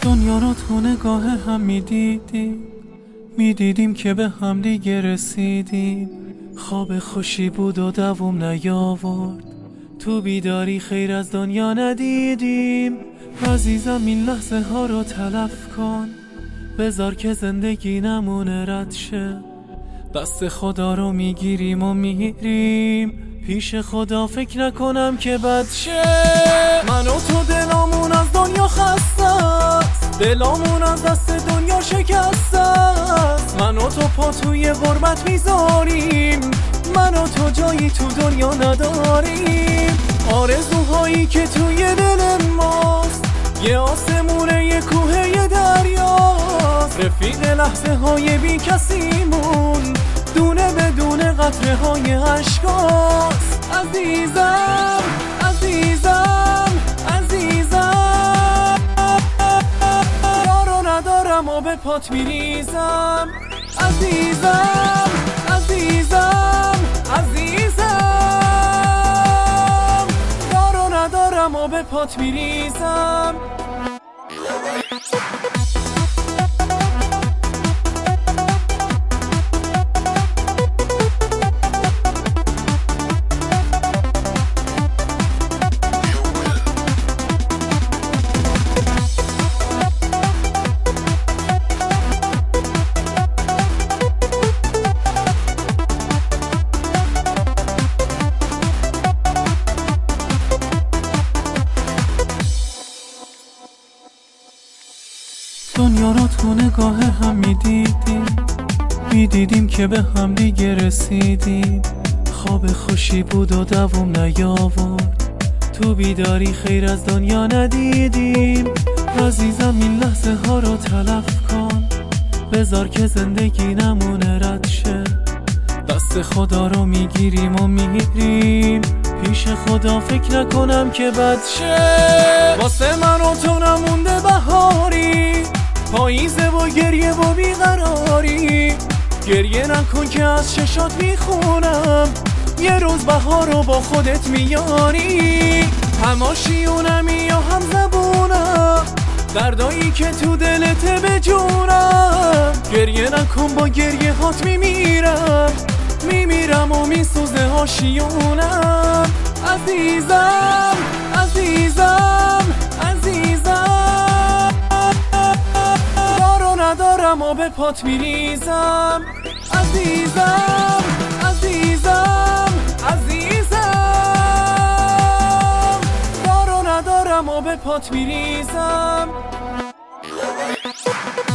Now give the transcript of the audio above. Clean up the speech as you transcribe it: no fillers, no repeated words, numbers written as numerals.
دنیا رو تو نگاه هم میدیدیم که به هم دیگه رسیدیم. خواب خوشی بود و دوام نیاورد، تو بیداری خیر از دنیا ندیدیم. عزیزم این لحظه ها رو تلف کن، بذار که زندگی نمونه رد شه. دست خدا رو میگیریم و میریم پیش خدا، فکر نکنم که بد شه. من و تو دلامون از دنیا خسته است، دلامون از دست دنیا شکسته است. من و تو پا توی غربت میذاریم، من و تو جایی تو دنیا نداریم. آرزوهایی که توی دل ماست یه آسمونه یه کوه یه دریاست. رفیق لحظه های بی کسیمون دونه بدون قطره های عشقاست. عزیزم عزیزم عزیزم، یارو ندارم و به پات میریزم. عزیزم عزیزم عزیزم، یارو ندارم و به پات میریزم. دنیا رو تو نگاه هم میدیدیم که به هم دیگه رسیدیم. خواب خوشی بود و دوام نیاورد، تو بیداری خیر از دنیا ندیدیم. عزیزم این لحظه ها رو تلف کن، بذار که زندگی نمونه رد شه. دست خدا رو میگیریم و میریم پیش خدا، فکر نکنم که بد شه. واسه من و تو نمونده بهاری، پاییزه و گریه و بیقراری. گریه نکن که از چشات میخونم، یه روز بهار رو با خودت میاری. هماشیونمی یا هم زبونم، دردایی که تو دلت بجونم. گریه نکن با گریه هات میمیرم و میسوزه هاشیونم. عزیزم عزیزم عزیزم، یارو ندارم و به پات میریزم. عزیزم عزیزم عزیزم، یارو ندارم و به پات میریزم.